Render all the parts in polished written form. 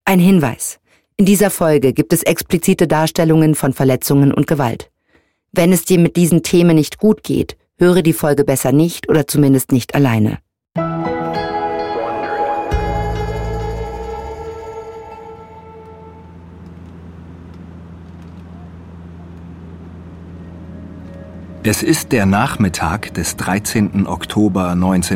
Ein Hinweis. In dieser Folge gibt es explizite Darstellungen von Verletzungen und Gewalt. Wenn es dir mit diesen Themen nicht gut geht, höre die Folge besser nicht oder zumindest nicht alleine. Es ist der Nachmittag des 13. Oktober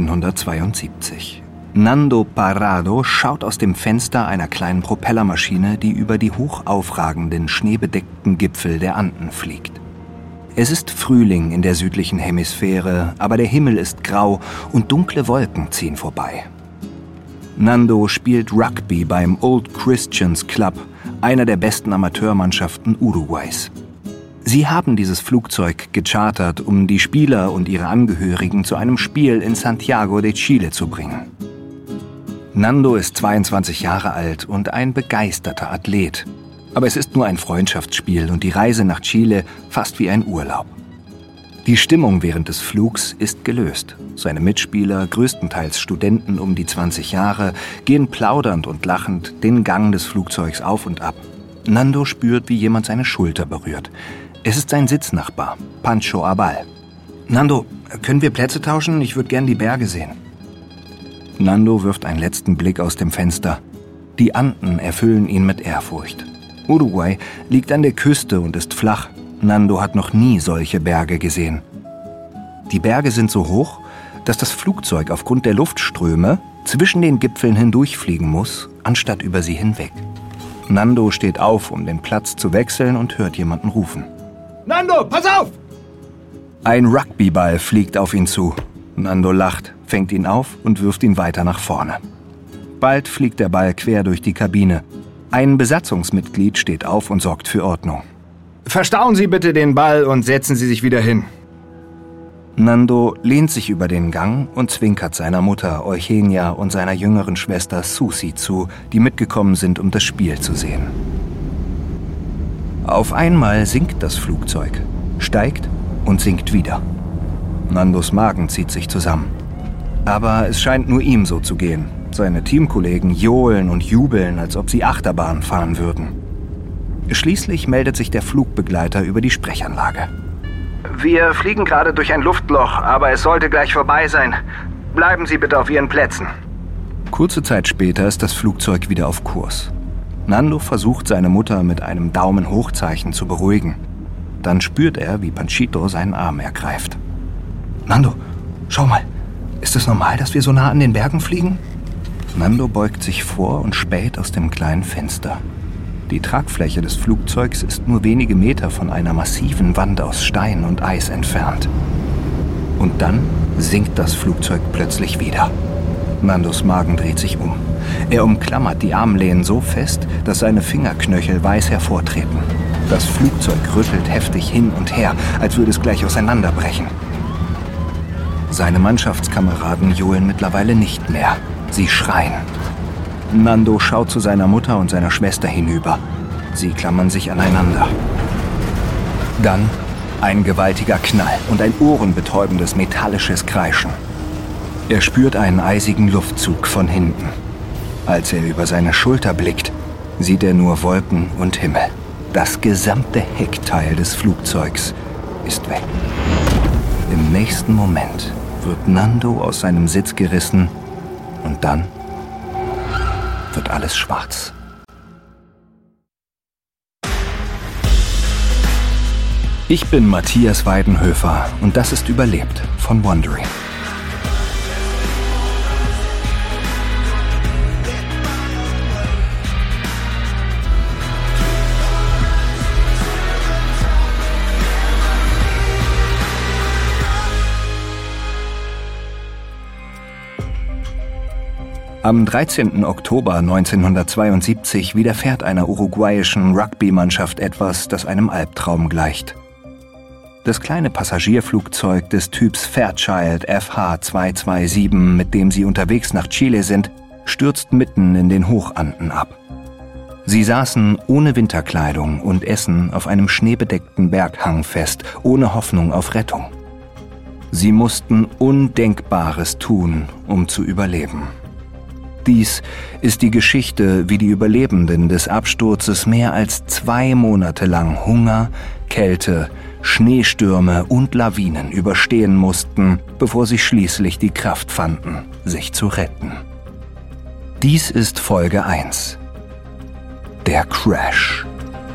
1972. Nando Parrado schaut aus dem Fenster einer kleinen Propellermaschine, die über die hoch aufragenden, schneebedeckten Gipfel der Anden fliegt. Es ist Frühling in der südlichen Hemisphäre, aber der Himmel ist grau und dunkle Wolken ziehen vorbei. Nando spielt Rugby beim Old Christians Club, einer der besten Amateurmannschaften Uruguays. Sie haben dieses Flugzeug gechartert, um die Spieler und ihre Angehörigen zu einem Spiel in Santiago de Chile zu bringen. Nando ist 22 Jahre alt und ein begeisterter Athlet. Aber es ist nur ein Freundschaftsspiel und die Reise nach Chile fast wie ein Urlaub. Die Stimmung während des Flugs ist gelöst. Seine Mitspieler, größtenteils Studenten um die 20 Jahre, gehen plaudernd und lachend den Gang des Flugzeugs auf und ab. Nando spürt, wie jemand seine Schulter berührt. Es ist sein Sitznachbar, Pancho Abal. »Nando, können wir Plätze tauschen? Ich würde gern die Berge sehen.« Nando wirft einen letzten Blick aus dem Fenster. Die Anden erfüllen ihn mit Ehrfurcht. Uruguay liegt an der Küste und ist flach. Nando hat noch nie solche Berge gesehen. Die Berge sind so hoch, dass das Flugzeug aufgrund der Luftströme zwischen den Gipfeln hindurchfliegen muss, anstatt über sie hinweg. Nando steht auf, um den Platz zu wechseln und hört jemanden rufen. »Nando, pass auf!« Ein Rugbyball fliegt auf ihn zu. Nando lacht, fängt ihn auf und wirft ihn weiter nach vorne. Bald fliegt der Ball quer durch die Kabine. Ein Besatzungsmitglied steht auf und sorgt für Ordnung. »Verstauen Sie bitte den Ball und setzen Sie sich wieder hin.« Nando lehnt sich über den Gang und zwinkert seiner Mutter Eugenia und seiner jüngeren Schwester Susi zu, die mitgekommen sind, um das Spiel zu sehen. Auf einmal sinkt das Flugzeug, steigt und sinkt wieder. Nandos Magen zieht sich zusammen. Aber es scheint nur ihm so zu gehen. Seine Teamkollegen johlen und jubeln, als ob sie Achterbahn fahren würden. Schließlich meldet sich der Flugbegleiter über die Sprechanlage. Wir fliegen gerade durch ein Luftloch, aber es sollte gleich vorbei sein. Bleiben Sie bitte auf Ihren Plätzen. Kurze Zeit später ist das Flugzeug wieder auf Kurs. Nando versucht, seine Mutter mit einem Daumen-Hoch-Zeichen zu beruhigen. Dann spürt er, wie Panchito seinen Arm ergreift. »Nando, schau mal. Ist es normal, dass wir so nah an den Bergen fliegen?« Nando beugt sich vor und späht aus dem kleinen Fenster. Die Tragfläche des Flugzeugs ist nur wenige Meter von einer massiven Wand aus Stein und Eis entfernt. Und dann sinkt das Flugzeug plötzlich wieder. Nandos Magen dreht sich um. Er umklammert die Armlehnen so fest, dass seine Fingerknöchel weiß hervortreten. Das Flugzeug rüttelt heftig hin und her, als würde es gleich auseinanderbrechen. Seine Mannschaftskameraden johlen mittlerweile nicht mehr. Sie schreien. Nando schaut zu seiner Mutter und seiner Schwester hinüber. Sie klammern sich aneinander. Dann ein gewaltiger Knall und ein ohrenbetäubendes metallisches Kreischen. Er spürt einen eisigen Luftzug von hinten. Als er über seine Schulter blickt, sieht er nur Wolken und Himmel. Das gesamte Heckteil des Flugzeugs ist weg. Im nächsten Moment wird Nando aus seinem Sitz gerissen und dann wird alles schwarz. Ich bin Matthias Weidenhöfer und das ist Überlebt von Wandering. Am 13. Oktober 1972 widerfährt einer uruguayischen Rugby-Mannschaft etwas, das einem Albtraum gleicht. Das kleine Passagierflugzeug des Typs Fairchild FH227, mit dem sie unterwegs nach Chile sind, stürzt mitten in den Hochanden ab. Sie saßen ohne Winterkleidung und Essen auf einem schneebedeckten Berghang fest, ohne Hoffnung auf Rettung. Sie mussten Undenkbares tun, um zu überleben. Dies ist die Geschichte, wie die Überlebenden des Absturzes mehr als 2 Monate lang Hunger, Kälte, Schneestürme und Lawinen überstehen mussten, bevor sie schließlich die Kraft fanden, sich zu retten. Dies ist Folge 1. Der Crash.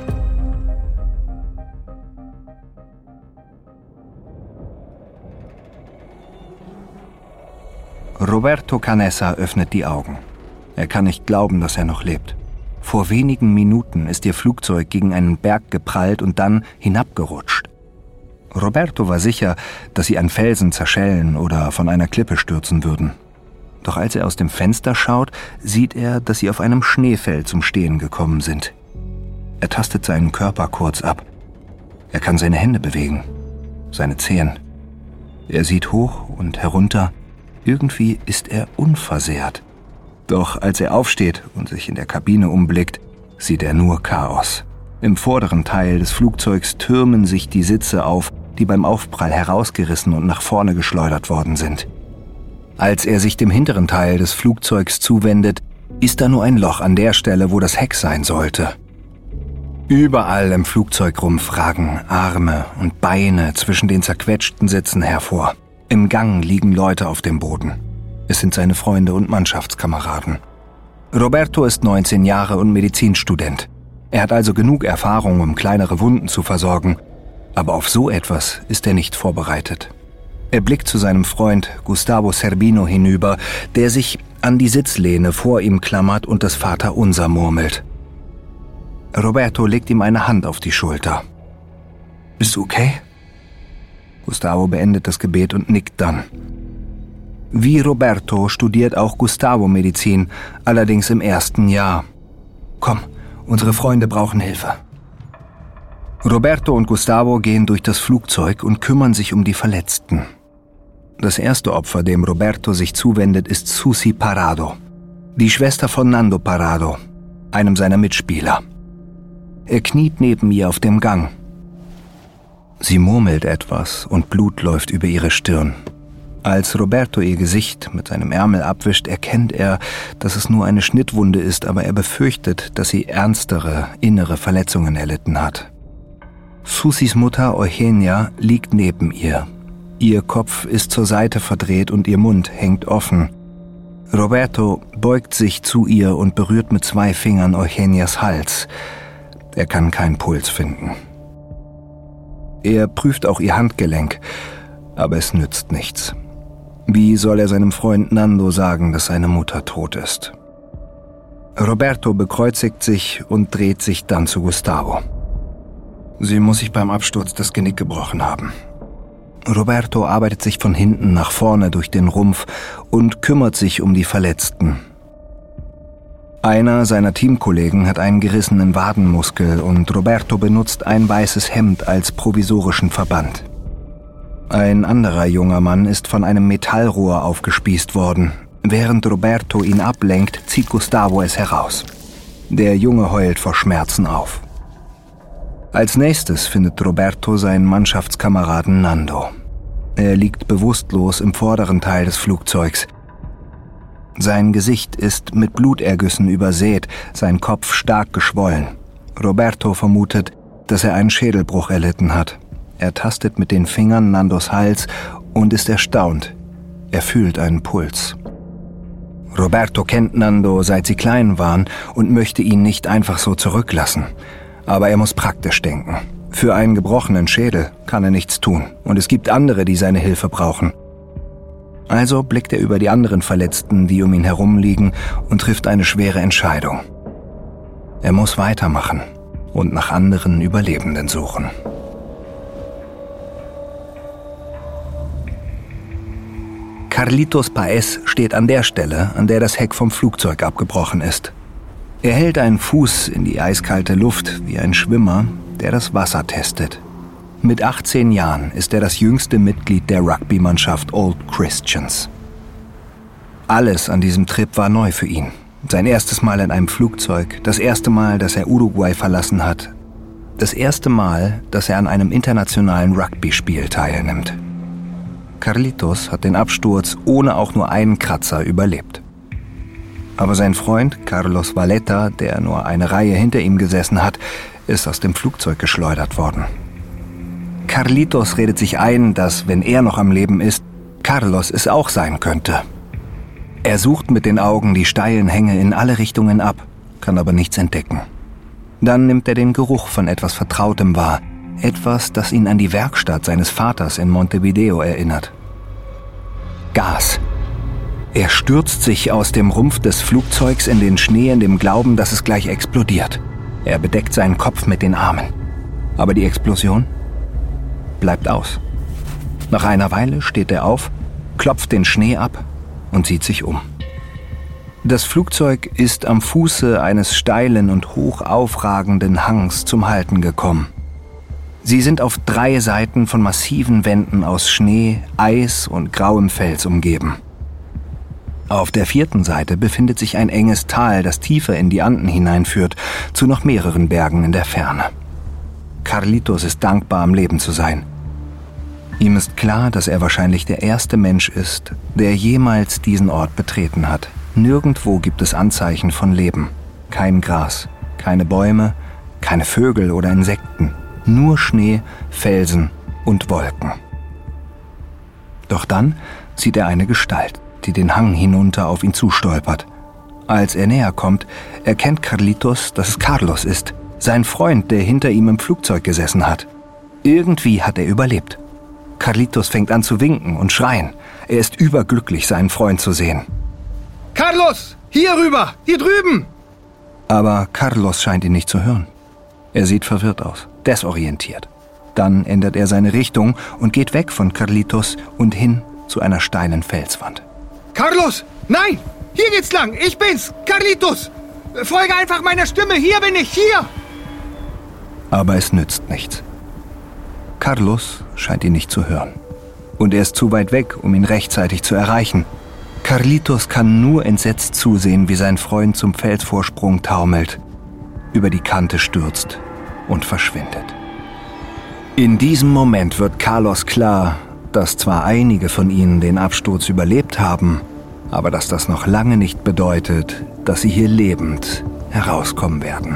Roberto Canessa öffnet die Augen. Er kann nicht glauben, dass er noch lebt. Vor wenigen Minuten ist ihr Flugzeug gegen einen Berg geprallt und dann hinabgerutscht. Roberto war sicher, dass sie an Felsen zerschellen oder von einer Klippe stürzen würden. Doch als er aus dem Fenster schaut, sieht er, dass sie auf einem Schneefeld zum Stehen gekommen sind. Er tastet seinen Körper kurz ab. Er kann seine Hände bewegen, seine Zehen. Er sieht hoch und herunter. Irgendwie ist er unversehrt. Doch als er aufsteht und sich in der Kabine umblickt, sieht er nur Chaos. Im vorderen Teil des Flugzeugs türmen sich die Sitze auf, die beim Aufprall herausgerissen und nach vorne geschleudert worden sind. Als er sich dem hinteren Teil des Flugzeugs zuwendet, ist da nur ein Loch an der Stelle, wo das Heck sein sollte. Überall im Flugzeugrumpf ragen Arme und Beine zwischen den zerquetschten Sitzen hervor. Im Gang liegen Leute auf dem Boden. Es sind seine Freunde und Mannschaftskameraden. Roberto ist 19 Jahre und Medizinstudent. Er hat also genug Erfahrung, um kleinere Wunden zu versorgen. Aber auf so etwas ist er nicht vorbereitet. Er blickt zu seinem Freund Gustavo Zerbino hinüber, der sich an die Sitzlehne vor ihm klammert und das Vaterunser murmelt. Roberto legt ihm eine Hand auf die Schulter. »Bist du okay?« Gustavo beendet das Gebet und nickt dann. Wie Roberto studiert auch Gustavo Medizin, allerdings im 1. Jahr. »Komm, unsere Freunde brauchen Hilfe.« Roberto und Gustavo gehen durch das Flugzeug und kümmern sich um die Verletzten. Das erste Opfer, dem Roberto sich zuwendet, ist Susi Parado, die Schwester von Nando Parado, einem seiner Mitspieler. Er kniet neben ihr auf dem Gang. Sie murmelt etwas und Blut läuft über ihre Stirn. Als Roberto ihr Gesicht mit seinem Ärmel abwischt, erkennt er, dass es nur eine Schnittwunde ist, aber er befürchtet, dass sie ernstere, innere Verletzungen erlitten hat. Susis Mutter Eugenia liegt neben ihr. Ihr Kopf ist zur Seite verdreht und ihr Mund hängt offen. Roberto beugt sich zu ihr und berührt mit 2 Fingern Eugenias Hals. Er kann keinen Puls finden. Er prüft auch ihr Handgelenk, aber es nützt nichts. Wie soll er seinem Freund Nando sagen, dass seine Mutter tot ist? Roberto bekreuzigt sich und dreht sich dann zu Gustavo. Sie muss sich beim Absturz das Genick gebrochen haben. Roberto arbeitet sich von hinten nach vorne durch den Rumpf und kümmert sich um die Verletzten. Einer seiner Teamkollegen hat einen gerissenen Wadenmuskel und Roberto benutzt ein weißes Hemd als provisorischen Verband. Ein anderer junger Mann ist von einem Metallrohr aufgespießt worden. Während Roberto ihn ablenkt, zieht Gustavo es heraus. Der Junge heult vor Schmerzen auf. Als nächstes findet Roberto seinen Mannschaftskameraden Nando. Er liegt bewusstlos im vorderen Teil des Flugzeugs. Sein Gesicht ist mit Blutergüssen übersät, sein Kopf stark geschwollen. Roberto vermutet, dass er einen Schädelbruch erlitten hat. Er tastet mit den Fingern Nandos Hals und ist erstaunt. Er fühlt einen Puls. Roberto kennt Nando, seit sie klein waren, und möchte ihn nicht einfach so zurücklassen. Aber er muss praktisch denken. Für einen gebrochenen Schädel kann er nichts tun, und es gibt andere, die seine Hilfe brauchen. Also blickt er über die anderen Verletzten, die um ihn herum liegen, und trifft eine schwere Entscheidung. Er muss weitermachen und nach anderen Überlebenden suchen. Carlitos Paez steht an der Stelle, an der das Heck vom Flugzeug abgebrochen ist. Er hält einen Fuß in die eiskalte Luft wie ein Schwimmer, der das Wasser testet. Mit 18 Jahren ist er das jüngste Mitglied der Rugby-Mannschaft Old Christians. Alles an diesem Trip war neu für ihn. Sein erstes Mal in einem Flugzeug, das erste Mal, dass er Uruguay verlassen hat, das erste Mal, dass er an einem internationalen Rugby-Spiel teilnimmt. Carlitos hat den Absturz ohne auch nur einen Kratzer überlebt. Aber sein Freund Carlos Valletta, der nur eine Reihe hinter ihm gesessen hat, ist aus dem Flugzeug geschleudert worden. Carlitos redet sich ein, dass, wenn er noch am Leben ist, Carlos es auch sein könnte. Er sucht mit den Augen die steilen Hänge in alle Richtungen ab, kann aber nichts entdecken. Dann nimmt er den Geruch von etwas Vertrautem wahr, etwas, das ihn an die Werkstatt seines Vaters in Montevideo erinnert. Gas. Er stürzt sich aus dem Rumpf des Flugzeugs in den Schnee in dem Glauben, dass es gleich explodiert. Er bedeckt seinen Kopf mit den Armen. Aber die Explosion bleibt aus. Nach einer Weile steht er auf, klopft den Schnee ab und sieht sich um. Das Flugzeug ist am Fuße eines steilen und hoch aufragenden Hangs zum Halten gekommen. Sie sind auf 3 Seiten von massiven Wänden aus Schnee, Eis und grauem Fels umgeben. Auf der 4. Seite befindet sich ein enges Tal, das tiefer in die Anden hineinführt, zu noch mehreren Bergen in der Ferne. Carlitos ist dankbar, am Leben zu sein. Ihm ist klar, dass er wahrscheinlich der erste Mensch ist, der jemals diesen Ort betreten hat. Nirgendwo gibt es Anzeichen von Leben. Kein Gras, keine Bäume, keine Vögel oder Insekten. Nur Schnee, Felsen und Wolken. Doch dann sieht er eine Gestalt, die den Hang hinunter auf ihn zustolpert. Als er näher kommt, erkennt Carlitos, dass es Carlos ist, sein Freund, der hinter ihm im Flugzeug gesessen hat. Irgendwie hat er überlebt. Carlitos fängt an zu winken und schreien. Er ist überglücklich, seinen Freund zu sehen. Carlos, hier rüber, hier drüben! Aber Carlos scheint ihn nicht zu hören. Er sieht verwirrt aus, desorientiert. Dann ändert er seine Richtung und geht weg von Carlitos und hin zu einer steilen Felswand. Carlos, nein! Hier geht's lang! Ich bin's! Carlitos! Folge einfach meiner Stimme! Hier bin ich! Hier! Aber es nützt nichts. Carlos scheint ihn nicht zu hören. Und er ist zu weit weg, um ihn rechtzeitig zu erreichen. Carlitos kann nur entsetzt zusehen, wie sein Freund zum Felsvorsprung taumelt, über die Kante stürzt und verschwindet. In diesem Moment wird Carlos klar, dass zwar einige von ihnen den Absturz überlebt haben, aber dass das noch lange nicht bedeutet, dass sie hier lebend herauskommen werden.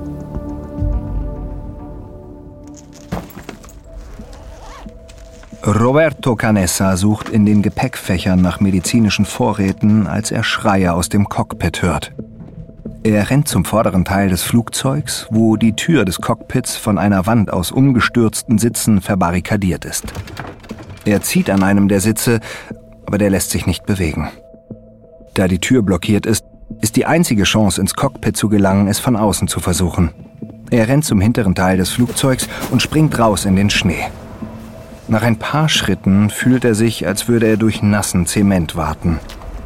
Roberto Canessa sucht in den Gepäckfächern nach medizinischen Vorräten, als er Schreie aus dem Cockpit hört. Er rennt zum vorderen Teil des Flugzeugs, wo die Tür des Cockpits von einer Wand aus umgestürzten Sitzen verbarrikadiert ist. Er zieht an einem der Sitze, aber der lässt sich nicht bewegen. Da die Tür blockiert ist, ist die einzige Chance, ins Cockpit zu gelangen, es von außen zu versuchen. Er rennt zum hinteren Teil des Flugzeugs und springt raus in den Schnee. Nach ein paar Schritten fühlt er sich, als würde er durch nassen Zement waten.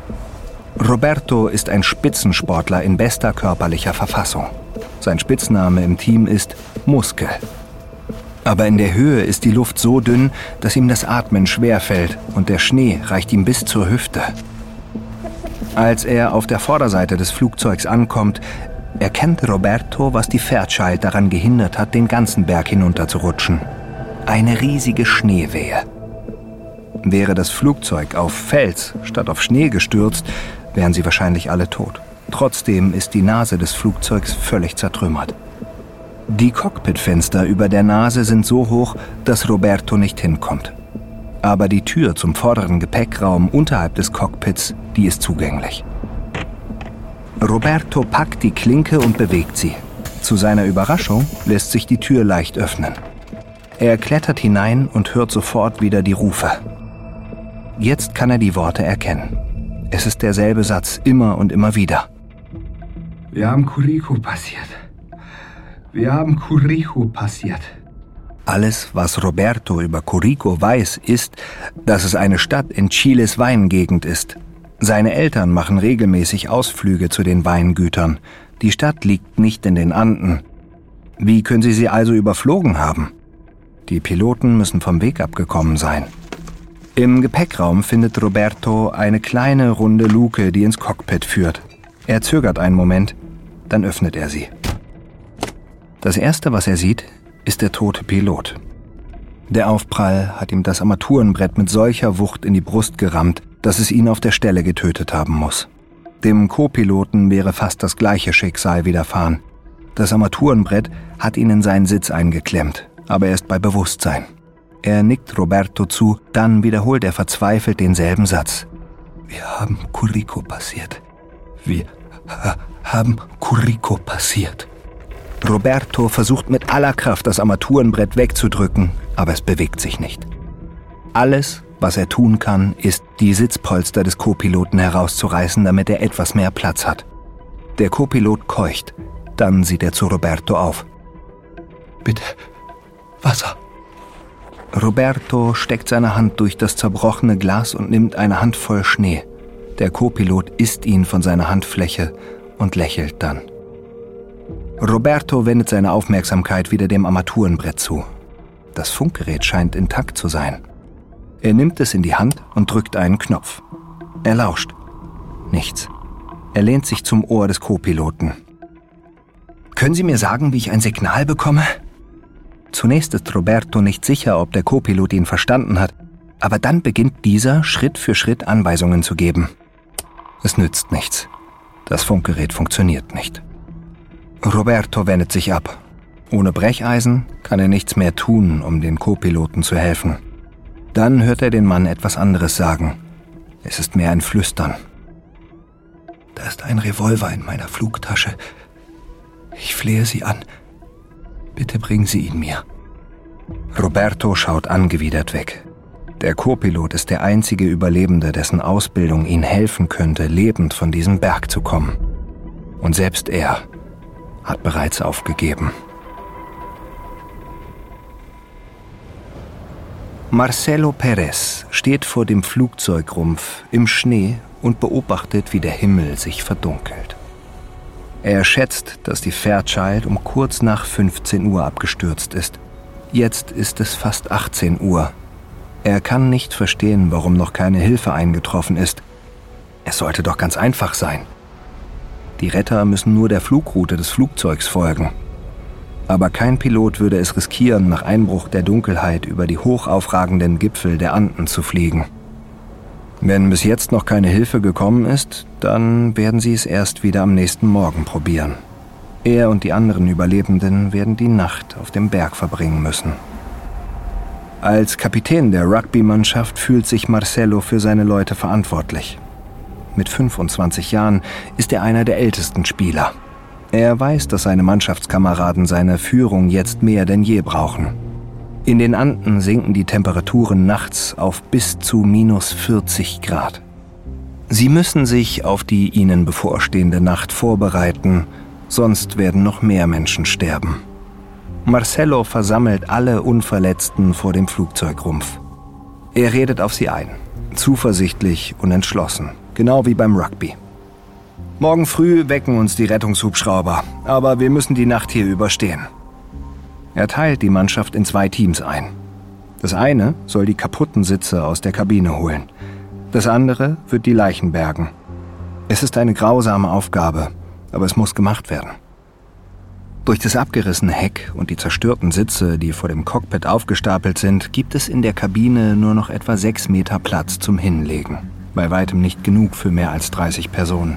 Roberto ist ein Spitzensportler in bester körperlicher Verfassung. Sein Spitzname im Team ist Muskel. Aber in der Höhe ist die Luft so dünn, dass ihm das Atmen schwerfällt und der Schnee reicht ihm bis zur Hüfte. Als er auf der Vorderseite des Flugzeugs ankommt, erkennt Roberto, was die Fairchild daran gehindert hat, den ganzen Berg hinunterzurutschen. Eine riesige Schneewehe. Wäre das Flugzeug auf Fels statt auf Schnee gestürzt, wären sie wahrscheinlich alle tot. Trotzdem ist die Nase des Flugzeugs völlig zertrümmert. Die Cockpitfenster über der Nase sind so hoch, dass Roberto nicht hinkommt. Aber die Tür zum vorderen Gepäckraum unterhalb des Cockpits, die ist zugänglich. Roberto packt die Klinke und bewegt sie. Zu seiner Überraschung lässt sich die Tür leicht öffnen. Er klettert hinein und hört sofort wieder die Rufe. Jetzt kann er die Worte erkennen. Es ist derselbe Satz, immer und immer wieder. Wir haben Curico passiert. Wir haben Curico passiert. Alles, was Roberto über Curico weiß, ist, dass es eine Stadt in Chiles Weingegend ist. Seine Eltern machen regelmäßig Ausflüge zu den Weingütern. Die Stadt liegt nicht in den Anden. Wie können sie also überflogen haben? Die Piloten müssen vom Weg abgekommen sein. Im Gepäckraum findet Roberto eine kleine, runde Luke, die ins Cockpit führt. Er zögert einen Moment, dann öffnet er sie. Das Erste, was er sieht, ist der tote Pilot. Der Aufprall hat ihm das Armaturenbrett mit solcher Wucht in die Brust gerammt, dass es ihn auf der Stelle getötet haben muss. Dem Co-Piloten wäre fast das gleiche Schicksal widerfahren. Das Armaturenbrett hat ihn in seinen Sitz eingeklemmt, aber er ist bei Bewusstsein. Er nickt Roberto zu, dann wiederholt er verzweifelt denselben Satz. Wir haben Curico passiert. Wir haben Curico passiert. Roberto versucht mit aller Kraft, das Armaturenbrett wegzudrücken, aber es bewegt sich nicht. Alles, was er tun kann, ist, die Sitzpolster des Co-Piloten herauszureißen, damit er etwas mehr Platz hat. Der Co-Pilot keucht. Dann sieht er zu Roberto auf. Bitte, Wasser. Roberto steckt seine Hand durch das zerbrochene Glas und nimmt eine Handvoll Schnee. Der Co-Pilot isst ihn von seiner Handfläche und lächelt dann. Roberto wendet seine Aufmerksamkeit wieder dem Armaturenbrett zu. Das Funkgerät scheint intakt zu sein. Er nimmt es in die Hand und drückt einen Knopf. Er lauscht. Nichts. Er lehnt sich zum Ohr des Co-Piloten. Können Sie mir sagen, wie ich ein Signal bekomme? Zunächst ist Roberto nicht sicher, ob der Co-Pilot ihn verstanden hat, aber dann beginnt dieser Schritt für Schritt Anweisungen zu geben. Es nützt nichts. Das Funkgerät funktioniert nicht. Roberto wendet sich ab. Ohne Brecheisen kann er nichts mehr tun, um den Co-Piloten zu helfen. Dann hört er den Mann etwas anderes sagen. Es ist mehr ein Flüstern. Da ist ein Revolver in meiner Flugtasche. Ich flehe Sie an. Bitte bringen Sie ihn mir. Roberto schaut angewidert weg. Der Co-Pilot ist der einzige Überlebende, dessen Ausbildung ihm helfen könnte, lebend von diesem Berg zu kommen. Und selbst er hat bereits aufgegeben. Marcelo Pérez steht vor dem Flugzeugrumpf im Schnee und beobachtet, wie der Himmel sich verdunkelt. Er schätzt, dass die Fairchild um kurz nach 15 Uhr abgestürzt ist. Jetzt ist es fast 18 Uhr. Er kann nicht verstehen, warum noch keine Hilfe eingetroffen ist. Es sollte doch ganz einfach sein. Die Retter müssen nur der Flugroute des Flugzeugs folgen. Aber kein Pilot würde es riskieren, nach Einbruch der Dunkelheit über die hochaufragenden Gipfel der Anden zu fliegen. Wenn bis jetzt noch keine Hilfe gekommen ist, dann werden sie es erst wieder am nächsten Morgen probieren. Er und die anderen Überlebenden werden die Nacht auf dem Berg verbringen müssen. Als Kapitän der Rugby-Mannschaft fühlt sich Marcelo für seine Leute verantwortlich. Mit 25 Jahren ist er einer der ältesten Spieler. Er weiß, dass seine Mannschaftskameraden seine Führung jetzt mehr denn je brauchen. In den Anden sinken die Temperaturen nachts auf bis zu -40 Grad. Sie müssen sich auf die ihnen bevorstehende Nacht vorbereiten, sonst werden noch mehr Menschen sterben. Marcelo versammelt alle Unverletzten vor dem Flugzeugrumpf. Er redet auf sie ein, zuversichtlich und entschlossen, genau wie beim Rugby. Morgen früh wecken uns die Rettungshubschrauber, aber wir müssen die Nacht hier überstehen. Er teilt die Mannschaft in 2 Teams ein. Das eine soll die kaputten Sitze aus der Kabine holen. Das andere wird die Leichen bergen. Es ist eine grausame Aufgabe, aber es muss gemacht werden. Durch das abgerissene Heck und die zerstörten Sitze, die vor dem Cockpit aufgestapelt sind, gibt es in der Kabine nur noch etwa 6 Meter Platz zum Hinlegen. Bei weitem nicht genug für mehr als 30 Personen.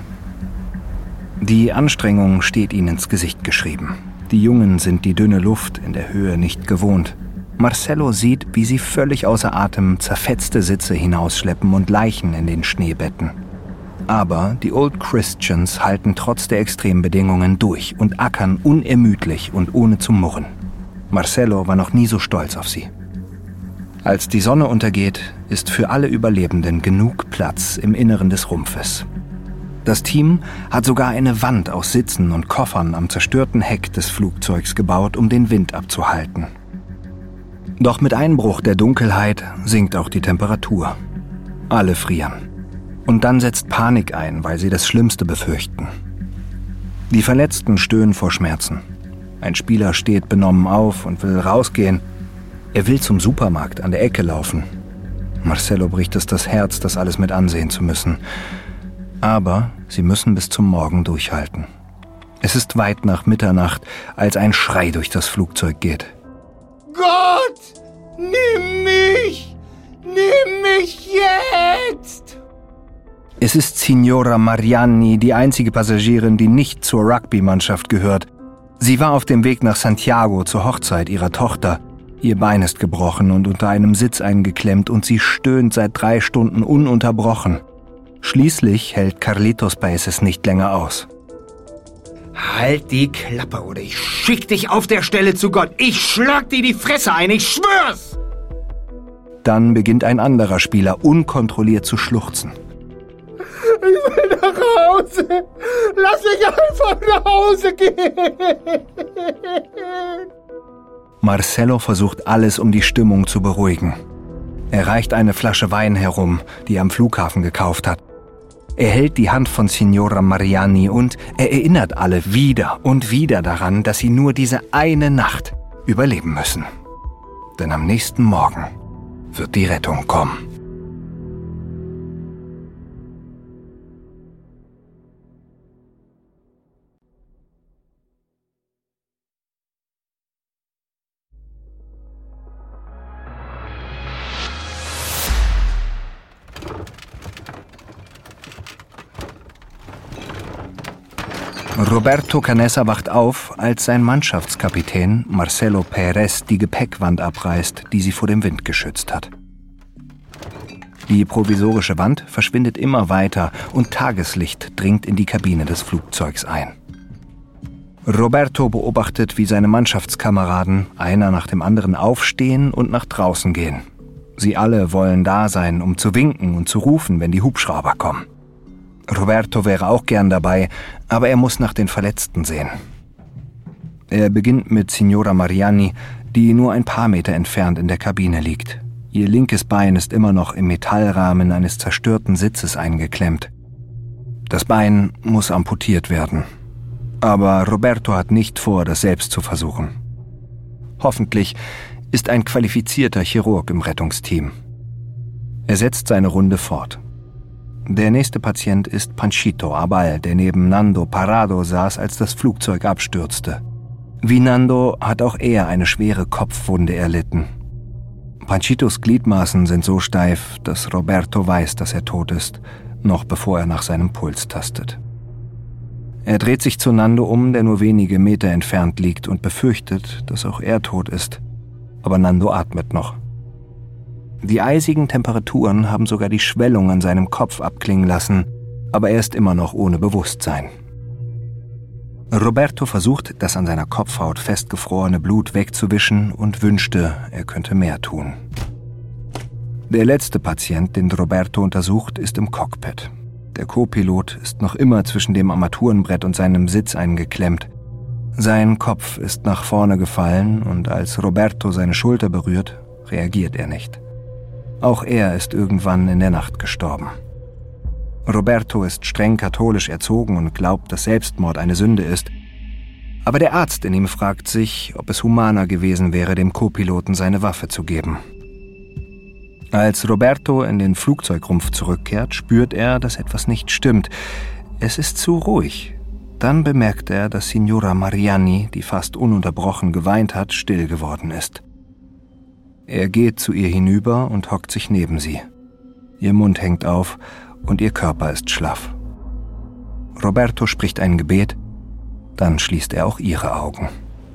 Die Anstrengung steht ihnen ins Gesicht geschrieben. Die Jungen sind die dünne Luft in der Höhe nicht gewohnt. Marcelo sieht, wie sie völlig außer Atem zerfetzte Sitze hinausschleppen und Leichen in den Schnee betten. Aber die Old Christians halten trotz der extremen Bedingungen durch und ackern unermüdlich und ohne zu murren. Marcelo war noch nie so stolz auf sie. Als die Sonne untergeht, ist für alle Überlebenden genug Platz im Inneren des Rumpfes. Das Team hat sogar eine Wand aus Sitzen und Koffern am zerstörten Heck des Flugzeugs gebaut, um den Wind abzuhalten. Doch mit Einbruch der Dunkelheit sinkt auch die Temperatur. Alle frieren. Und dann setzt Panik ein, weil sie das Schlimmste befürchten. Die Verletzten stöhnen vor Schmerzen. Ein Spieler steht benommen auf und will rausgehen. Er will zum Supermarkt an der Ecke laufen. Marcelo bricht es das Herz, das alles mit ansehen zu müssen. Aber sie müssen bis zum Morgen durchhalten. Es ist weit nach Mitternacht, als ein Schrei durch das Flugzeug geht. Gott, nimm mich! Nimm mich jetzt! Es ist Signora Mariani, die einzige Passagierin, die nicht zur Rugby-Mannschaft gehört. Sie war auf dem Weg nach Santiago zur Hochzeit ihrer Tochter. Ihr Bein ist gebrochen und unter einem Sitz eingeklemmt und sie stöhnt seit 3 Stunden ununterbrochen. Schließlich hält Carlitos Paes es nicht länger aus. Halt die Klappe oder ich schick dich auf der Stelle zu Gott. Ich schlag dir die Fresse ein, ich schwör's! Dann beginnt ein anderer Spieler unkontrolliert zu schluchzen. Ich will nach Hause. Lass mich einfach nach Hause gehen. Marcelo versucht alles, um die Stimmung zu beruhigen. Er reicht eine Flasche Wein herum, die er am Flughafen gekauft hat. Er hält die Hand von Signora Mariani und er erinnert alle wieder und wieder daran, dass sie nur diese eine Nacht überleben müssen. Denn am nächsten Morgen wird die Rettung kommen. Roberto Canessa wacht auf, als sein Mannschaftskapitän Marcelo Pérez die Gepäckwand abreißt, die sie vor dem Wind geschützt hat. Die provisorische Wand verschwindet immer weiter und Tageslicht dringt in die Kabine des Flugzeugs ein. Roberto beobachtet, wie seine Mannschaftskameraden einer nach dem anderen aufstehen und nach draußen gehen. Sie alle wollen da sein, um zu winken und zu rufen, wenn die Hubschrauber kommen. Roberto wäre auch gern dabei, aber er muss nach den Verletzten sehen. Er beginnt mit Signora Mariani, die nur ein paar Meter entfernt in der Kabine liegt. Ihr linkes Bein ist immer noch im Metallrahmen eines zerstörten Sitzes eingeklemmt. Das Bein muss amputiert werden. Aber Roberto hat nicht vor, das selbst zu versuchen. Hoffentlich ist ein qualifizierter Chirurg im Rettungsteam. Er setzt seine Runde fort. Der nächste Patient ist Panchito Abal, der neben Nando Parrado saß, als das Flugzeug abstürzte. Wie Nando hat auch er eine schwere Kopfwunde erlitten. Panchitos Gliedmaßen sind so steif, dass Roberto weiß, dass er tot ist, noch bevor er nach seinem Puls tastet. Er dreht sich zu Nando um, der nur wenige Meter entfernt liegt und befürchtet, dass auch er tot ist. Aber Nando atmet noch. Die eisigen Temperaturen haben sogar die Schwellung an seinem Kopf abklingen lassen, aber er ist immer noch ohne Bewusstsein. Roberto versucht, das an seiner Kopfhaut festgefrorene Blut wegzuwischen und wünschte, er könnte mehr tun. Der letzte Patient, den Roberto untersucht, ist im Cockpit. Der Co-Pilot ist noch immer zwischen dem Armaturenbrett und seinem Sitz eingeklemmt. Sein Kopf ist nach vorne gefallen und als Roberto seine Schulter berührt, reagiert er nicht. Auch er ist irgendwann in der Nacht gestorben. Roberto ist streng katholisch erzogen und glaubt, dass Selbstmord eine Sünde ist. Aber der Arzt in ihm fragt sich, ob es humaner gewesen wäre, dem Co-Piloten seine Waffe zu geben. Als Roberto in den Flugzeugrumpf zurückkehrt, spürt er, dass etwas nicht stimmt. Es ist zu ruhig. Dann bemerkt er, dass Signora Mariani, die fast ununterbrochen geweint hat, still geworden ist. Er geht zu ihr hinüber und hockt sich neben sie. Ihr Mund hängt auf und ihr Körper ist schlaff. Roberto spricht ein Gebet, dann schließt er auch ihre Augen.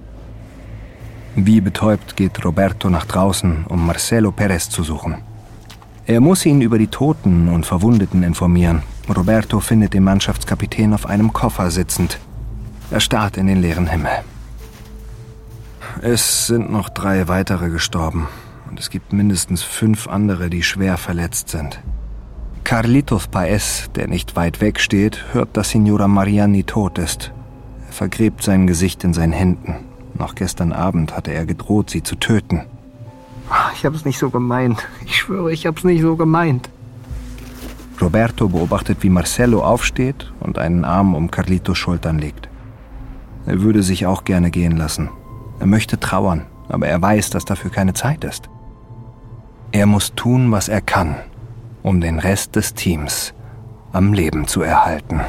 Wie betäubt geht Roberto nach draußen, um Marcelo Pérez zu suchen. Er muss ihn über die Toten und Verwundeten informieren. Roberto findet den Mannschaftskapitän auf einem Koffer sitzend. Er starrt in den leeren Himmel. Es sind noch 3 weitere gestorben und es gibt mindestens 5 andere, die schwer verletzt sind. Carlitos Paes, der nicht weit weg steht, hört, dass Signora Mariani tot ist. Er vergräbt sein Gesicht in seinen Händen. Noch gestern Abend hatte er gedroht, sie zu töten. Ich hab's nicht so gemeint. Ich schwöre, ich hab's nicht so gemeint. Roberto beobachtet, wie Marcelo aufsteht und einen Arm um Carlitos Schultern legt. Er würde sich auch gerne gehen lassen. Er möchte trauern, aber er weiß, dass dafür keine Zeit ist. Er muss tun, was er kann, um den Rest des Teams am Leben zu erhalten.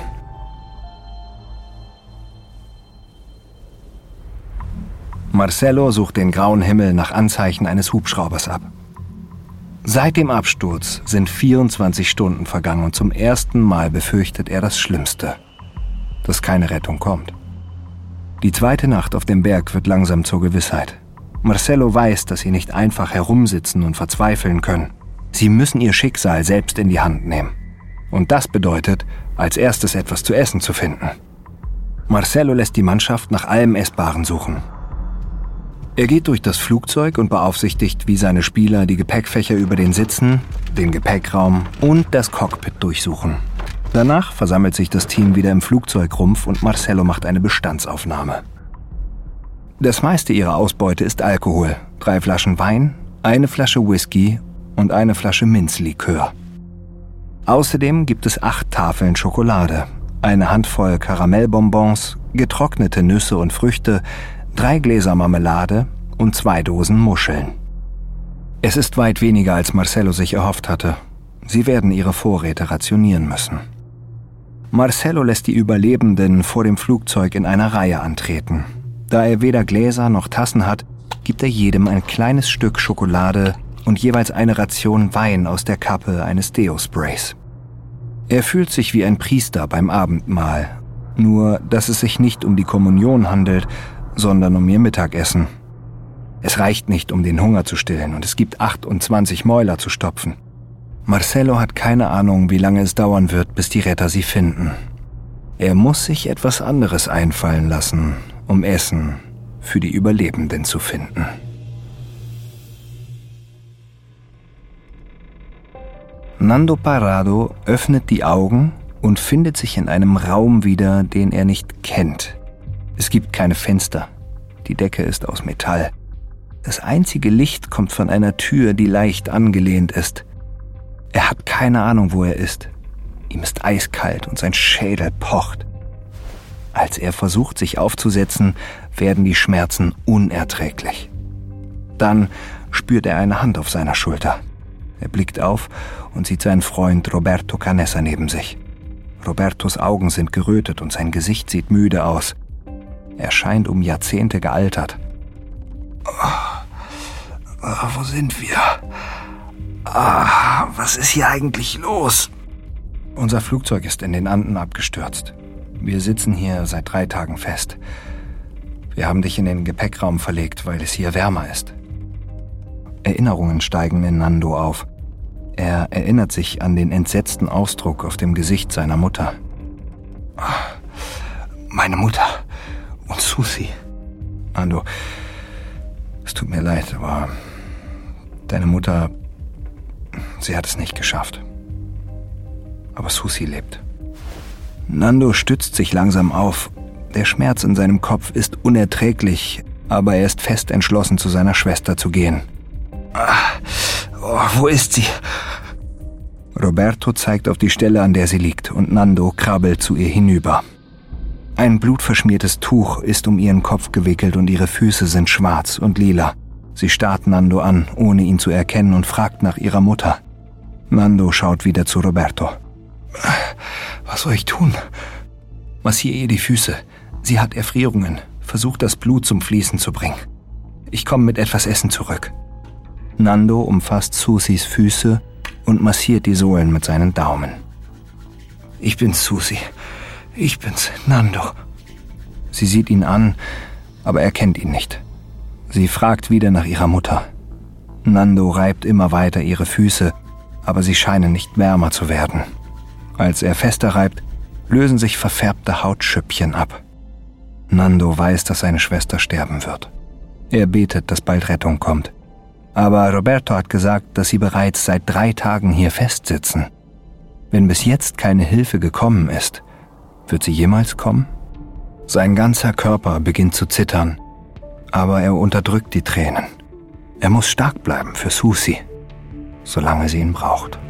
Marcelo sucht den grauen Himmel nach Anzeichen eines Hubschraubers ab. Seit dem Absturz sind 24 Stunden vergangen und zum ersten Mal befürchtet er das Schlimmste, dass keine Rettung kommt. Die zweite Nacht auf dem Berg wird langsam zur Gewissheit. Marcelo weiß, dass sie nicht einfach herumsitzen und verzweifeln können. Sie müssen ihr Schicksal selbst in die Hand nehmen. Und das bedeutet, als erstes etwas zu essen zu finden. Marcelo lässt die Mannschaft nach allem Essbaren suchen. Er geht durch das Flugzeug und beaufsichtigt, wie seine Spieler die Gepäckfächer über den Sitzen, den Gepäckraum und das Cockpit durchsuchen. Danach versammelt sich das Team wieder im Flugzeugrumpf und Marcelo macht eine Bestandsaufnahme. Das meiste ihrer Ausbeute ist Alkohol, 3 Flaschen Wein, 1 Flasche Whisky und 1 Flasche Minzlikör. Außerdem gibt es 8 Tafeln Schokolade, eine Handvoll Karamellbonbons, getrocknete Nüsse und Früchte, 3 Gläser Marmelade und 2 Dosen Muscheln. Es ist weit weniger, als Marcelo sich erhofft hatte. Sie werden ihre Vorräte rationieren müssen. Marcelo lässt die Überlebenden vor dem Flugzeug in einer Reihe antreten. Da er weder Gläser noch Tassen hat, gibt er jedem ein kleines Stück Schokolade und jeweils eine Ration Wein aus der Kappe eines Deo-Sprays. Er fühlt sich wie ein Priester beim Abendmahl, nur dass es sich nicht um die Kommunion handelt, sondern um ihr Mittagessen. Es reicht nicht, um den Hunger zu stillen, und es gibt 28 Mäuler zu stopfen. Marcelo hat keine Ahnung, wie lange es dauern wird, bis die Retter sie finden. Er muss sich etwas anderes einfallen lassen, um Essen für die Überlebenden zu finden. Nando Parrado öffnet die Augen und findet sich in einem Raum wieder, den er nicht kennt. Es gibt keine Fenster. Die Decke ist aus Metall. Das einzige Licht kommt von einer Tür, die leicht angelehnt ist. Er hat keine Ahnung, wo er ist. Ihm ist eiskalt und sein Schädel pocht. Als er versucht, sich aufzusetzen, werden die Schmerzen unerträglich. Dann spürt er eine Hand auf seiner Schulter. Er blickt auf und sieht seinen Freund Roberto Canessa neben sich. Robertos Augen sind gerötet und sein Gesicht sieht müde aus. Er scheint um Jahrzehnte gealtert. Wo sind wir? Was ist hier eigentlich los? Unser Flugzeug ist in den Anden abgestürzt. Wir sitzen hier seit 3 Tagen fest. Wir haben dich in den Gepäckraum verlegt, weil es hier wärmer ist. Erinnerungen steigen in Nando auf. Er erinnert sich an den entsetzten Ausdruck auf dem Gesicht seiner Mutter. Meine Mutter und Susi. Nando, es tut mir leid, aber deine Mutter, sie hat es nicht geschafft. Aber Susi lebt. Nando stützt sich langsam auf. Der Schmerz in seinem Kopf ist unerträglich, aber er ist fest entschlossen, zu seiner Schwester zu gehen. Wo ist sie? Roberto zeigt auf die Stelle, an der sie liegt, und Nando krabbelt zu ihr hinüber. Ein blutverschmiertes Tuch ist um ihren Kopf gewickelt und ihre Füße sind schwarz und lila. Sie starrt Nando an, ohne ihn zu erkennen, und fragt nach ihrer Mutter. Nando schaut wieder zu Roberto. Was soll ich tun? Massiere ihr die Füße. Sie hat Erfrierungen. Versuch, das Blut zum Fließen zu bringen. Ich komme mit etwas Essen zurück. Nando umfasst Susis Füße und massiert die Sohlen mit seinen Daumen. Ich bin's, Susi. Ich bin's, Nando. Sie sieht ihn an, aber er kennt ihn nicht. Sie fragt wieder nach ihrer Mutter. Nando reibt immer weiter ihre Füße, aber sie scheinen nicht wärmer zu werden. Als er fester reibt, lösen sich verfärbte Hautschüppchen ab. Nando weiß, dass seine Schwester sterben wird. Er betet, dass bald Rettung kommt. Aber Roberto hat gesagt, dass sie bereits seit 3 Tagen hier festsitzen. Wenn bis jetzt keine Hilfe gekommen ist, wird sie jemals kommen? Sein ganzer Körper beginnt zu zittern, aber er unterdrückt die Tränen. Er muss stark bleiben für Susi, solange sie ihn braucht.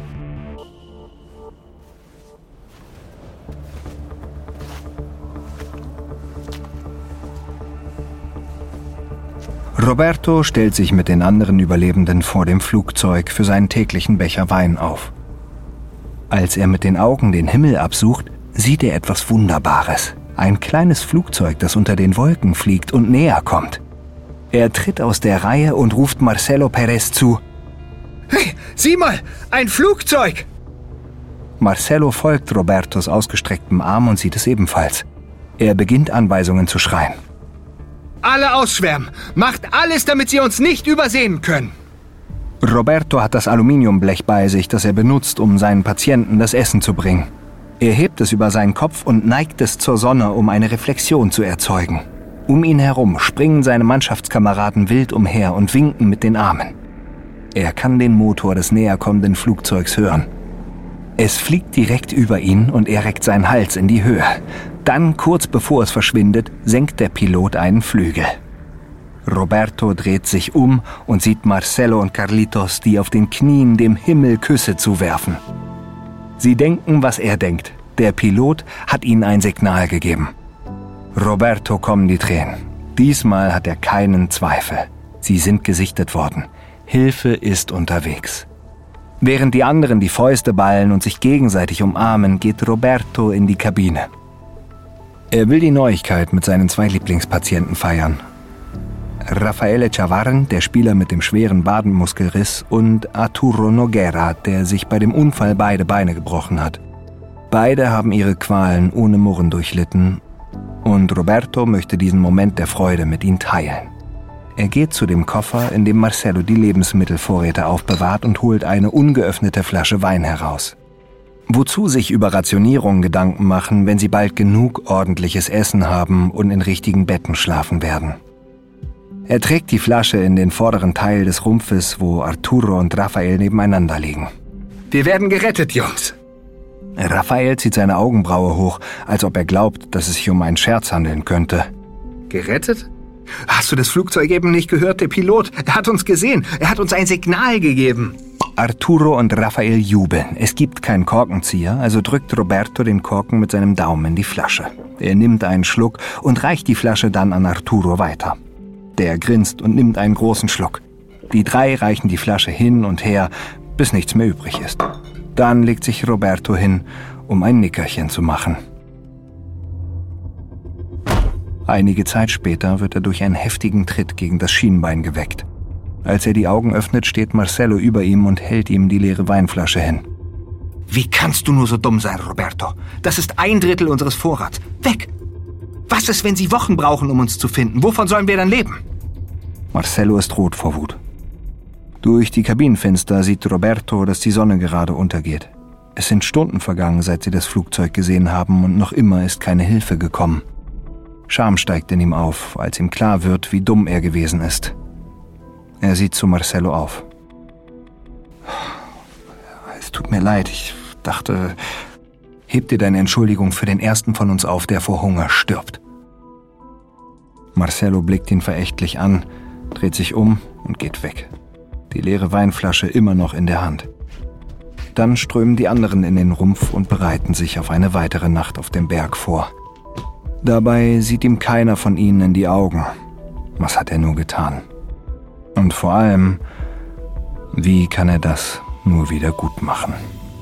Roberto stellt sich mit den anderen Überlebenden vor dem Flugzeug für seinen täglichen Becher Wein auf. Als er mit den Augen den Himmel absucht, sieht er etwas Wunderbares. Ein kleines Flugzeug, das unter den Wolken fliegt und näher kommt. Er tritt aus der Reihe und ruft Marcelo Pérez zu. Hey, sieh mal, ein Flugzeug! Marcelo folgt Robertos ausgestrecktem Arm und sieht es ebenfalls. Er beginnt Anweisungen zu schreien. Alle ausschwärmen! Macht alles, damit sie uns nicht übersehen können! Roberto hat das Aluminiumblech bei sich, das er benutzt, um seinen Patienten das Essen zu bringen. Er hebt es über seinen Kopf und neigt es zur Sonne, um eine Reflexion zu erzeugen. Um ihn herum springen seine Mannschaftskameraden wild umher und winken mit den Armen. Er kann den Motor des näher kommenden Flugzeugs hören. Es fliegt direkt über ihn und er reckt seinen Hals in die Höhe. Dann, kurz bevor es verschwindet, senkt der Pilot einen Flügel. Roberto dreht sich um und sieht Marcelo und Carlitos, die auf den Knien dem Himmel Küsse zuwerfen. Sie denken, was er denkt. Der Pilot hat ihnen ein Signal gegeben. Roberto kommen die Tränen. Diesmal hat er keinen Zweifel. Sie sind gesichtet worden. Hilfe ist unterwegs. Während die anderen die Fäuste ballen und sich gegenseitig umarmen, geht Roberto in die Kabine. Er will die Neuigkeit mit seinen 2 Lieblingspatienten feiern. Raffaele Chavarren, der Spieler mit dem schweren Wadenmuskelriss, und Arturo Noguera, der sich bei dem Unfall beide Beine gebrochen hat. Beide haben ihre Qualen ohne Murren durchlitten und Roberto möchte diesen Moment der Freude mit ihnen teilen. Er geht zu dem Koffer, in dem Marcelo die Lebensmittelvorräte aufbewahrt und holt eine ungeöffnete Flasche Wein heraus. Wozu sich über Rationierung Gedanken machen, wenn sie bald genug ordentliches Essen haben und in richtigen Betten schlafen werden? Er trägt die Flasche in den vorderen Teil des Rumpfes, wo Arturo und Raphael nebeneinander liegen. Wir werden gerettet, Jungs. Raphael zieht seine Augenbraue hoch, als ob er glaubt, dass es sich um einen Scherz handeln könnte. Gerettet? Hast du das Flugzeug eben nicht gehört? Der Pilot, er hat uns gesehen. Er hat uns ein Signal gegeben. Arturo und Raphael jubeln. Es gibt keinen Korkenzieher, also drückt Roberto den Korken mit seinem Daumen in die Flasche. Er nimmt einen Schluck und reicht die Flasche dann an Arturo weiter. Der grinst und nimmt einen großen Schluck. Die 3 reichen die Flasche hin und her, bis nichts mehr übrig ist. Dann legt sich Roberto hin, um ein Nickerchen zu machen. Einige Zeit später wird er durch einen heftigen Tritt gegen das Schienbein geweckt. Als er die Augen öffnet, steht Marcelo über ihm und hält ihm die leere Weinflasche hin. Wie kannst du nur so dumm sein, Roberto? Das ist 1/3 unseres Vorrats. Weg! Was ist, wenn sie Wochen brauchen, um uns zu finden? Wovon sollen wir dann leben? Marcelo ist rot vor Wut. Durch die Kabinenfenster sieht Roberto, dass die Sonne gerade untergeht. Es sind Stunden vergangen, seit sie das Flugzeug gesehen haben und noch immer ist keine Hilfe gekommen. Scham steigt in ihm auf, als ihm klar wird, wie dumm er gewesen ist. Er sieht zu Marcelo auf. Es tut mir leid, ich dachte, heb dir deine Entschuldigung für den ersten von uns auf, der vor Hunger stirbt. Marcelo blickt ihn verächtlich an, dreht sich um und geht weg. Die leere Weinflasche immer noch in der Hand. Dann strömen die anderen in den Rumpf und bereiten sich auf eine weitere Nacht auf dem Berg vor. Dabei sieht ihm keiner von ihnen in die Augen. Was hat er nur getan? Und vor allem, wie kann er das nur wieder gut machen?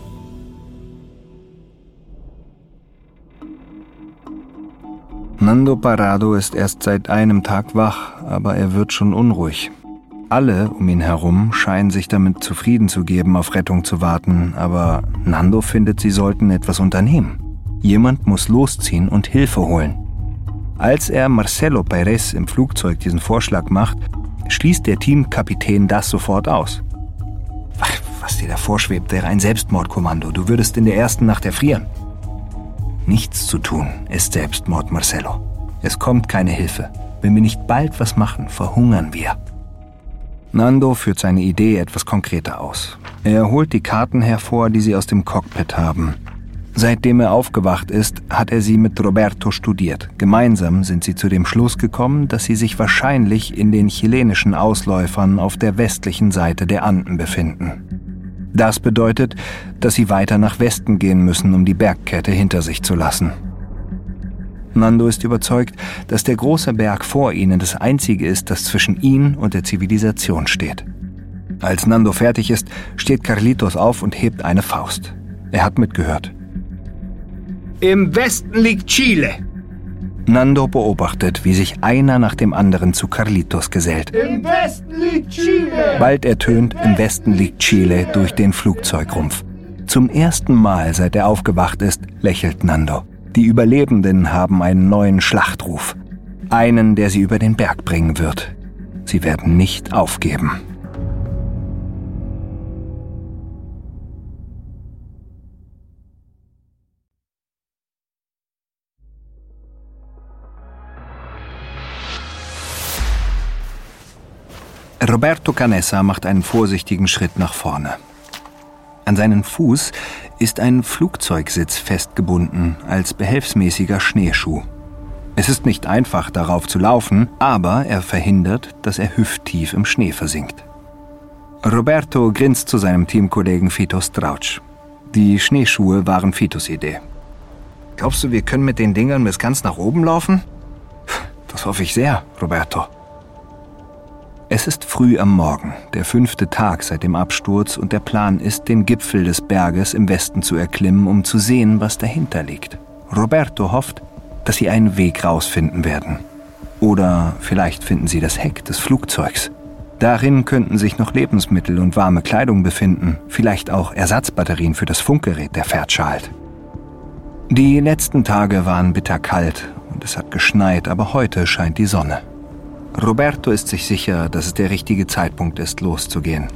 Nando Parrado ist erst seit einem Tag wach, aber er wird schon unruhig. Alle um ihn herum scheinen sich damit zufrieden zu geben, auf Rettung zu warten, aber Nando findet, sie sollten etwas unternehmen. Jemand muss losziehen und Hilfe holen. Als er Marcelo Perez im Flugzeug diesen Vorschlag macht, schließt der Teamkapitän das sofort aus. Was dir da vorschwebt, wäre ein Selbstmordkommando. Du würdest in der ersten Nacht erfrieren. Nichts zu tun ist Selbstmord, Marcelo. Es kommt keine Hilfe. Wenn wir nicht bald was machen, verhungern wir. Nando führt seine Idee etwas konkreter aus. Er holt die Karten hervor, die sie aus dem Cockpit haben. Seitdem er aufgewacht ist, hat er sie mit Roberto studiert. Gemeinsam sind sie zu dem Schluss gekommen, dass sie sich wahrscheinlich in den chilenischen Ausläufern auf der westlichen Seite der Anden befinden. Das bedeutet, dass sie weiter nach Westen gehen müssen, um die Bergkette hinter sich zu lassen. Nando ist überzeugt, dass der große Berg vor ihnen das einzige ist, das zwischen ihnen und der Zivilisation steht. Als Nando fertig ist, steht Carlitos auf und hebt eine Faust. Er hat mitgehört. Im Westen liegt Chile. Nando beobachtet, wie sich einer nach dem anderen zu Carlitos gesellt. Im Westen liegt Chile! Bald ertönt "Im Westen liegt Chile" durch den Flugzeugrumpf. Zum ersten Mal, seit er aufgewacht ist, lächelt Nando. Die Überlebenden haben einen neuen Schlachtruf. Einen, der sie über den Berg bringen wird. Sie werden nicht aufgeben. Roberto Canessa macht einen vorsichtigen Schritt nach vorne. An seinen Fuß ist ein Flugzeugsitz festgebunden als behelfsmäßiger Schneeschuh. Es ist nicht einfach, darauf zu laufen, aber er verhindert, dass er hüfttief im Schnee versinkt. Roberto grinst zu seinem Teamkollegen Fito Strauch. Die Schneeschuhe waren Fitos Idee. Glaubst du, wir können mit den Dingern bis ganz nach oben laufen? Das hoffe ich sehr, Roberto. Es ist früh am Morgen, der 5. Tag seit dem Absturz, und der Plan ist, den Gipfel des Berges im Westen zu erklimmen, um zu sehen, was dahinter liegt. Roberto hofft, dass sie einen Weg rausfinden werden. Oder vielleicht finden sie das Heck des Flugzeugs. Darin könnten sich noch Lebensmittel und warme Kleidung befinden, vielleicht auch Ersatzbatterien für das Funkgerät der Fairchild. Die letzten Tage waren bitterkalt und es hat geschneit, aber heute scheint die Sonne. Roberto ist sich sicher, dass es der richtige Zeitpunkt ist, loszugehen.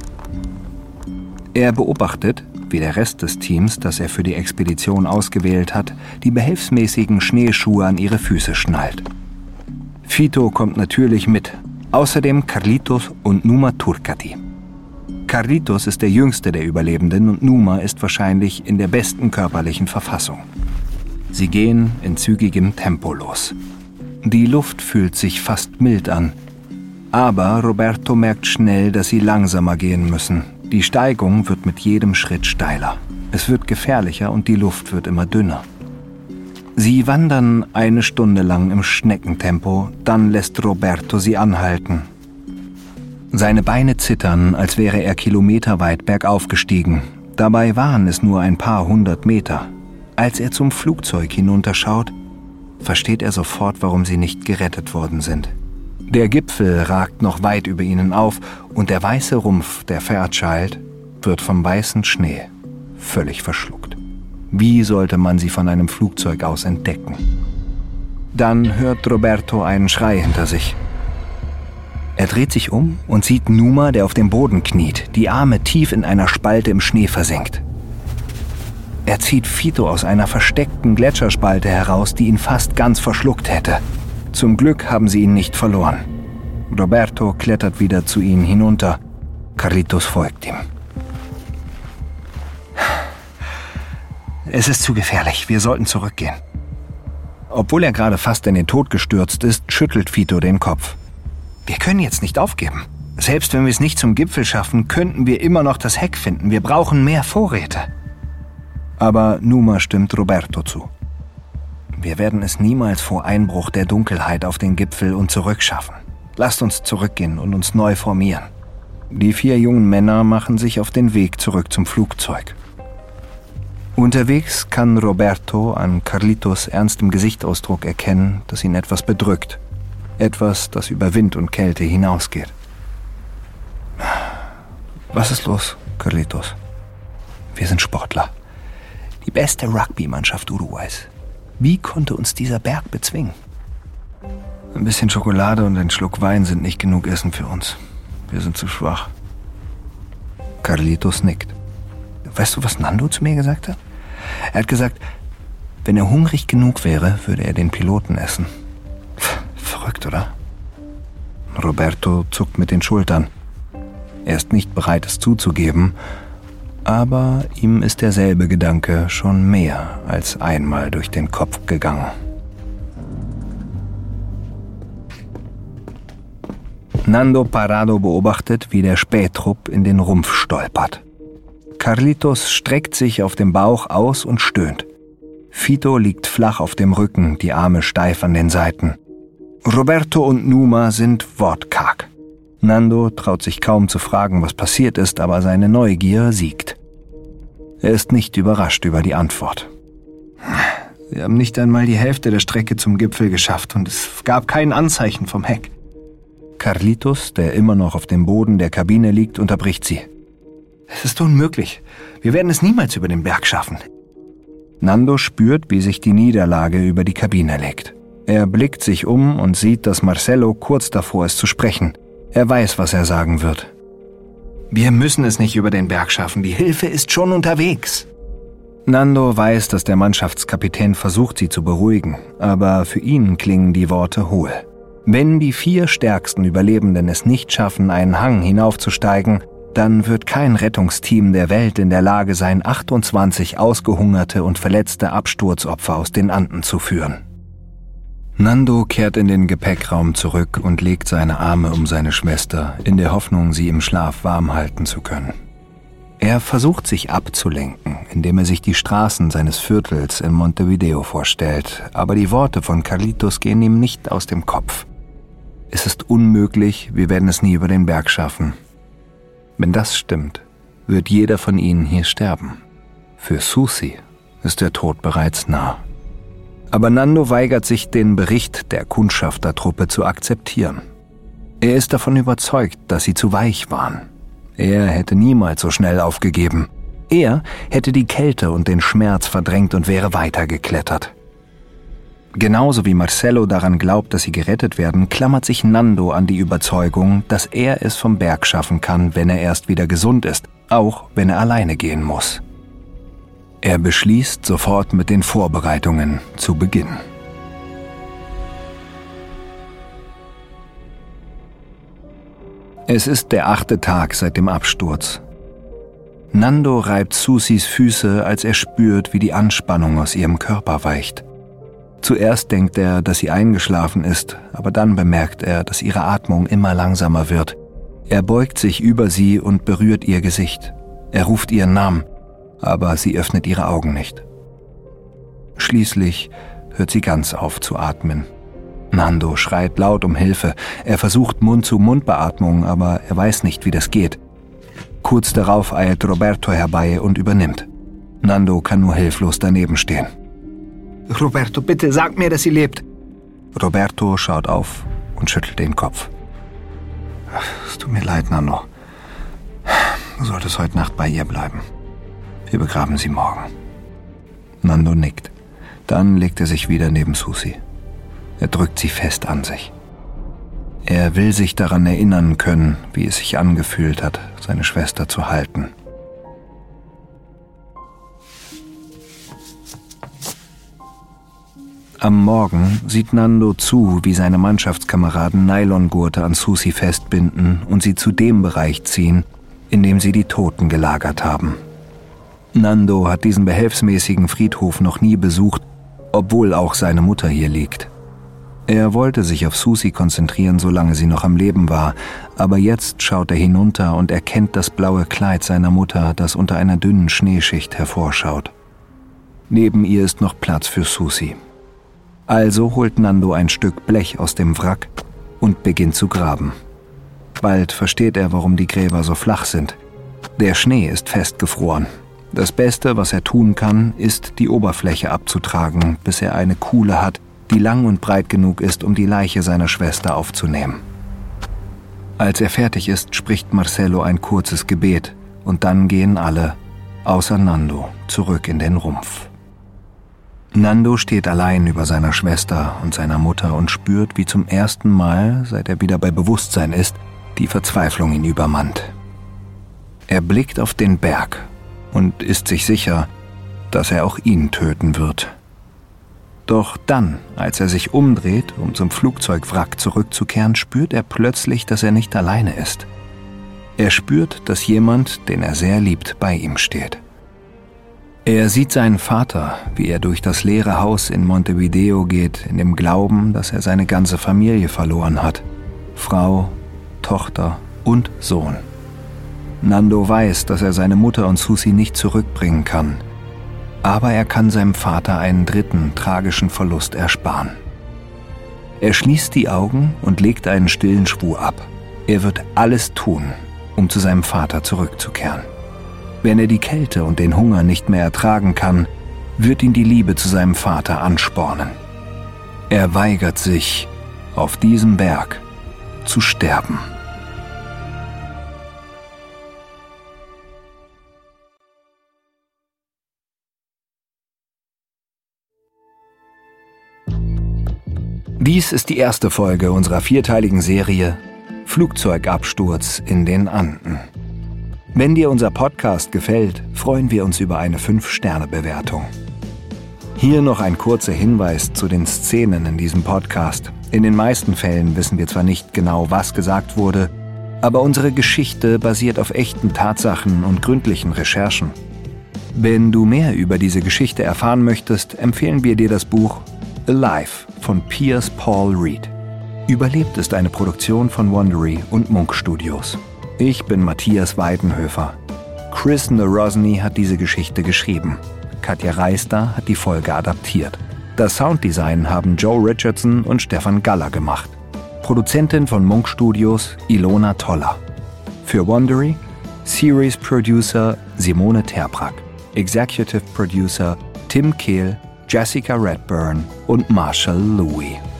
Er beobachtet, wie der Rest des Teams, das er für die Expedition ausgewählt hat, die behelfsmäßigen Schneeschuhe an ihre Füße schnallt. Fito kommt natürlich mit, außerdem Carlitos und Numa Turcati. Carlitos ist der jüngste der Überlebenden und Numa ist wahrscheinlich in der besten körperlichen Verfassung. Sie gehen in zügigem Tempo los. Die Luft fühlt sich fast mild an. Aber Roberto merkt schnell, dass sie langsamer gehen müssen. Die Steigung wird mit jedem Schritt steiler. Es wird gefährlicher und die Luft wird immer dünner. Sie wandern 1 Stunde lang im Schneckentempo, dann lässt Roberto sie anhalten. Seine Beine zittern, als wäre er kilometerweit bergauf gestiegen. Dabei waren es nur ein paar 100 Meter. Als er zum Flugzeug hinunterschaut, versteht er sofort, warum sie nicht gerettet worden sind. Der Gipfel ragt noch weit über ihnen auf und der weiße Rumpf der Fairchild wird vom weißen Schnee völlig verschluckt. Wie sollte man sie von einem Flugzeug aus entdecken? Dann hört Roberto einen Schrei hinter sich. Er dreht sich um und sieht Numa, der auf dem Boden kniet, die Arme tief in einer Spalte im Schnee versenkt. Er zieht Fito aus einer versteckten Gletscherspalte heraus, die ihn fast ganz verschluckt hätte. Zum Glück haben sie ihn nicht verloren. Roberto klettert wieder zu ihnen hinunter. Carlitos folgt ihm. Es ist zu gefährlich, wir sollten zurückgehen. Obwohl er gerade fast in den Tod gestürzt ist, schüttelt Fito den Kopf. Wir können jetzt nicht aufgeben. Selbst wenn wir es nicht zum Gipfel schaffen, könnten wir immer noch das Heck finden. Wir brauchen mehr Vorräte. Aber Numa stimmt Roberto zu. Wir werden es niemals vor Einbruch der Dunkelheit auf den Gipfel und zurück schaffen. Lasst uns zurückgehen und uns neu formieren. Die 4 jungen Männer machen sich auf den Weg zurück zum Flugzeug. Unterwegs kann Roberto an Carlitos ernstem Gesichtsausdruck erkennen, dass ihn etwas bedrückt. Etwas, das über Wind und Kälte hinausgeht. Was ist los, Carlitos? Wir sind Sportler. Die beste Rugby-Mannschaft Uruguays. Wie konnte uns dieser Berg bezwingen? Ein bisschen Schokolade und ein Schluck Wein sind nicht genug Essen für uns. Wir sind zu schwach. Carlitos nickt. Weißt du, was Nando zu mir gesagt hat? Er hat gesagt, wenn er hungrig genug wäre, würde er den Piloten essen. Verrückt, oder? Roberto zuckt mit den Schultern. Er ist nicht bereit, es zuzugeben, aber ihm ist derselbe Gedanke schon mehr als einmal durch den Kopf gegangen. Nando Parrado beobachtet, wie der Spähtrupp in den Rumpf stolpert. Carlitos streckt sich auf dem Bauch aus und stöhnt. Fito liegt flach auf dem Rücken, die Arme steif an den Seiten. Roberto und Numa sind wortkarg. Nando traut sich kaum zu fragen, was passiert ist, aber seine Neugier siegt. Er ist nicht überrascht über die Antwort. Wir haben nicht einmal die Hälfte der Strecke zum Gipfel geschafft und es gab kein Anzeichen vom Heck. Carlitos, der immer noch auf dem Boden der Kabine liegt, unterbricht sie. Es ist unmöglich. Wir werden es niemals über den Berg schaffen. Nando spürt, wie sich die Niederlage über die Kabine legt. Er blickt sich um und sieht, dass Marcelo kurz davor ist zu sprechen. Er weiß, was er sagen wird. Wir müssen es nicht über den Berg schaffen. Die Hilfe ist schon unterwegs. Nando weiß, dass der Mannschaftskapitän versucht, sie zu beruhigen, aber für ihn klingen die Worte hohl. Wenn die 4 stärksten Überlebenden es nicht schaffen, einen Hang hinaufzusteigen, dann wird kein Rettungsteam der Welt in der Lage sein, 28 ausgehungerte und verletzte Absturzopfer aus den Anden zu führen. Nando kehrt in den Gepäckraum zurück und legt seine Arme um seine Schwester, in der Hoffnung, sie im Schlaf warm halten zu können. Er versucht, sich abzulenken, indem er sich die Straßen seines Viertels in Montevideo vorstellt, aber die Worte von Carlitos gehen ihm nicht aus dem Kopf. Es ist unmöglich, wir werden es nie über den Berg schaffen. Wenn das stimmt, wird jeder von ihnen hier sterben. Für Susi ist der Tod bereits nah. Aber Nando weigert sich, den Bericht der Kundschaftertruppe zu akzeptieren. Er ist davon überzeugt, dass sie zu weich waren. Er hätte niemals so schnell aufgegeben. Er hätte die Kälte und den Schmerz verdrängt und wäre weitergeklettert. Genauso wie Marcelo daran glaubt, dass sie gerettet werden, klammert sich Nando an die Überzeugung, dass er es vom Berg schaffen kann, wenn er erst wieder gesund ist, auch wenn er alleine gehen muss. Er beschließt, sofort mit den Vorbereitungen zu beginnen. Es ist der 8. Tag seit dem Absturz. Nando reibt Susis Füße, als er spürt, wie die Anspannung aus ihrem Körper weicht. Zuerst denkt er, dass sie eingeschlafen ist, aber dann bemerkt er, dass ihre Atmung immer langsamer wird. Er beugt sich über sie und berührt ihr Gesicht. Er ruft ihren Namen, aber sie öffnet ihre Augen nicht. Schließlich hört sie ganz auf zu atmen. Nando schreit laut um Hilfe. Er versucht Mund-zu-Mund-Beatmung, aber er weiß nicht, wie das geht. Kurz darauf eilt Roberto herbei und übernimmt. Nando kann nur hilflos daneben stehen. Roberto, bitte sag mir, dass sie lebt. Roberto schaut auf und schüttelt den Kopf. Es tut mir leid, Nando. Du solltest heute Nacht bei ihr bleiben. Wir begraben sie morgen. Nando nickt. Dann legt er sich wieder neben Susi. Er drückt sie fest an sich. Er will sich daran erinnern können, wie es sich angefühlt hat, seine Schwester zu halten. Am Morgen sieht Nando zu, wie seine Mannschaftskameraden Nylongurte an Susi festbinden und sie zu dem Bereich ziehen, in dem sie die Toten gelagert haben. Nando hat diesen behelfsmäßigen Friedhof noch nie besucht, obwohl auch seine Mutter hier liegt. Er wollte sich auf Susi konzentrieren, solange sie noch am Leben war, aber jetzt schaut er hinunter und erkennt das blaue Kleid seiner Mutter, das unter einer dünnen Schneeschicht hervorschaut. Neben ihr ist noch Platz für Susi. Also holt Nando ein Stück Blech aus dem Wrack und beginnt zu graben. Bald versteht er, warum die Gräber so flach sind. Der Schnee ist festgefroren. Das Beste, was er tun kann, ist, die Oberfläche abzutragen, bis er eine Kuhle hat, die lang und breit genug ist, um die Leiche seiner Schwester aufzunehmen. Als er fertig ist, spricht Marcelo ein kurzes Gebet und dann gehen alle, außer Nando, zurück in den Rumpf. Nando steht allein über seiner Schwester und seiner Mutter und spürt, wie zum ersten Mal, seit er wieder bei Bewusstsein ist, die Verzweiflung ihn übermannt. Er blickt auf den Berg und ist sich sicher, dass er auch ihn töten wird. Doch dann, als er sich umdreht, um zum Flugzeugwrack zurückzukehren, spürt er plötzlich, dass er nicht alleine ist. Er spürt, dass jemand, den er sehr liebt, bei ihm steht. Er sieht seinen Vater, wie er durch das leere Haus in Montevideo geht, in dem Glauben, dass er seine ganze Familie verloren hat. Frau, Tochter und Sohn. Nando weiß, dass er seine Mutter und Susi nicht zurückbringen kann. Aber er kann seinem Vater einen dritten, tragischen Verlust ersparen. Er schließt die Augen und legt einen stillen Schwur ab. Er wird alles tun, um zu seinem Vater zurückzukehren. Wenn er die Kälte und den Hunger nicht mehr ertragen kann, wird ihn die Liebe zu seinem Vater anspornen. Er weigert sich, auf diesem Berg zu sterben. Dies ist die erste Folge unserer 4-teiligen Serie Flugzeugabsturz in den Anden. Wenn dir unser Podcast gefällt, freuen wir uns über eine 5-Sterne-Bewertung. Hier noch ein kurzer Hinweis zu den Szenen in diesem Podcast. In den meisten Fällen wissen wir zwar nicht genau, was gesagt wurde, aber unsere Geschichte basiert auf echten Tatsachen und gründlichen Recherchen. Wenn du mehr über diese Geschichte erfahren möchtest, empfehlen wir dir das Buch Alive von Piers Paul Reed. Überlebt ist eine Produktion von Wondery und Munch Studios. Ich bin Matthias Weidenhöfer. Chris Nerozny hat diese Geschichte geschrieben. Katja Reister hat die Folge adaptiert. Das Sounddesign haben Joe Richardson und Stefan Galler gemacht. Produzentin von Munch Studios Ilona Toller. Für Wondery Series Producer Simone Terbrack. Executive Producer Tim Kehl, Jessica Redburn und Marshall Louis.